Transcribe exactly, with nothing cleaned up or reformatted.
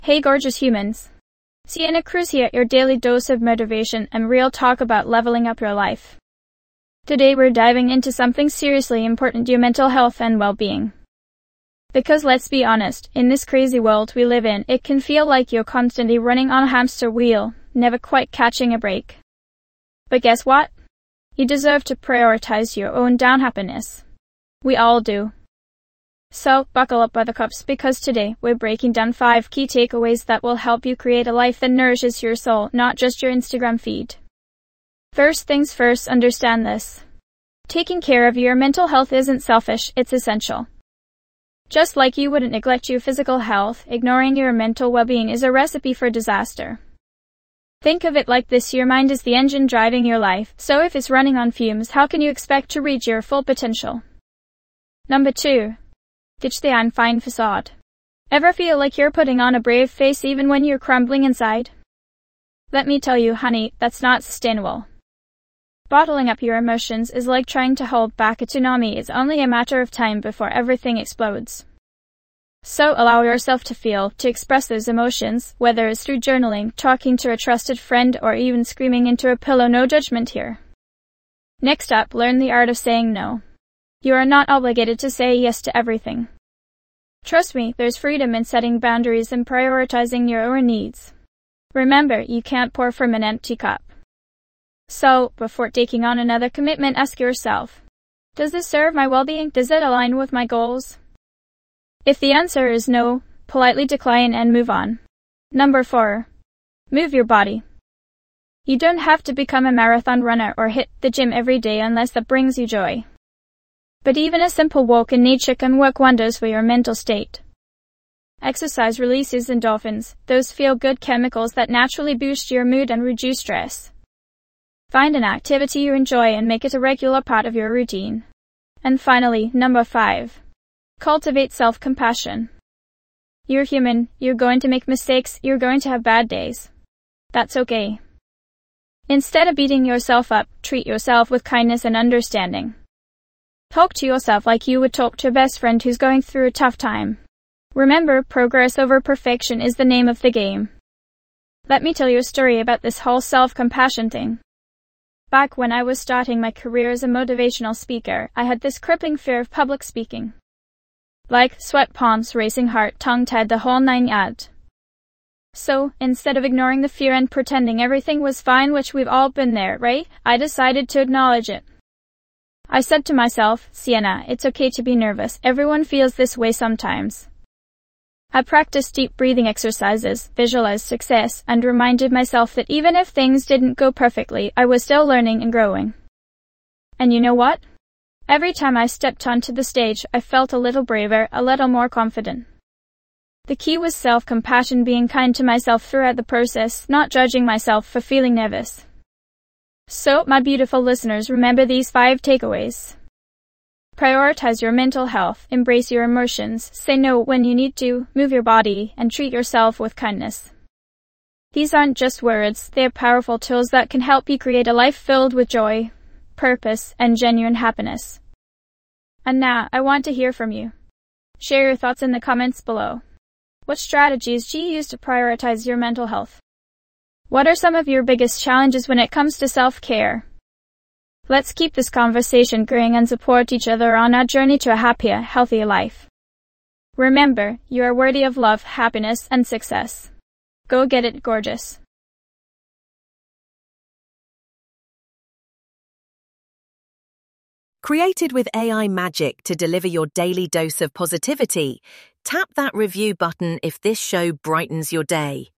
Hey gorgeous humans. Sienna Cruz here, your daily dose of motivation and real talk about leveling up your life. Today we're diving into something seriously important, your mental health and well-being. Because let's be honest, in this crazy world we live in, it can feel like you're constantly running on a hamster wheel, never quite catching a break. But guess what? You deserve to prioritize your own down happiness. We all do. So, buckle up buttercups, because today we're breaking down five key takeaways that will help you create a life that nourishes your soul, not just your Instagram feed. First things first, understand this. Taking care of your mental health isn't selfish, it's essential. Just like you wouldn't neglect your physical health, ignoring your mental well-being is a recipe for disaster. Think of it like this: your mind is the engine driving your life, so if it's running on fumes, how can you expect to reach your full potential? Number two. Ditch the I'm fine facade. Ever feel like you're putting on a brave face even when you're crumbling inside? Let me tell you, honey, that's not sustainable. Bottling up your emotions is like trying to hold back a tsunami. It's only a matter of time before everything explodes. So allow yourself to feel, to express those emotions, whether it's through journaling, talking to a trusted friend, or even screaming into a pillow. No judgment here. Next up, learn the art of saying no. You are not obligated to say yes to everything. Trust me, there's freedom in setting boundaries and prioritizing your own needs. Remember, you can't pour from an empty cup. So, before taking on another commitment, ask yourself, does this serve my well-being? Does it align with my goals? If the answer is no, politely decline and move on. Number four. Move your body. You don't have to become a marathon runner or hit the gym every day unless that brings you joy. But even a simple walk in nature can work wonders for your mental state. Exercise releases endorphins, those feel-good chemicals that naturally boost your mood and reduce stress. Find an activity you enjoy and make it a regular part of your routine. And finally, number five. Cultivate self-compassion. You're human, you're going to make mistakes, you're going to have bad days. That's okay. Instead of beating yourself up, treat yourself with kindness and understanding. Talk to yourself like you would talk to a best friend who's going through a tough time. Remember, progress over perfection is the name of the game. Let me tell you a story about this whole self-compassion thing. Back when I was starting my career as a motivational speaker, I had this crippling fear of public speaking. Like, sweat palms, racing heart, tongue-tied, the whole nine yards. So, instead of ignoring the fear and pretending everything was fine, which we've all been there, right? I decided to acknowledge it. I said to myself, Sienna, it's okay to be nervous. Everyone feels this way sometimes. I practiced deep breathing exercises, visualized success, and reminded myself that even if things didn't go perfectly, I was still learning and growing. And you know what? Every time I stepped onto the stage, I felt a little braver, a little more confident. The key was self-compassion, being kind to myself throughout the process, not judging myself for feeling nervous. So, my beautiful listeners, remember these five takeaways. Prioritize your mental health, embrace your emotions, say no when you need to, move your body, and treat yourself with kindness. These aren't just words, they are powerful tools that can help you create a life filled with joy, purpose, and genuine happiness. And now, I want to hear from you. Share your thoughts in the comments below. What strategies do you use to prioritize your mental health? What are some of your biggest challenges when it comes to self-care? Let's keep this conversation going and support each other on our journey to a happier, healthier life. Remember, you are worthy of love, happiness, and success. Go get it, gorgeous. Created with A I magic to deliver your daily dose of positivity, tap that review button if this show brightens your day.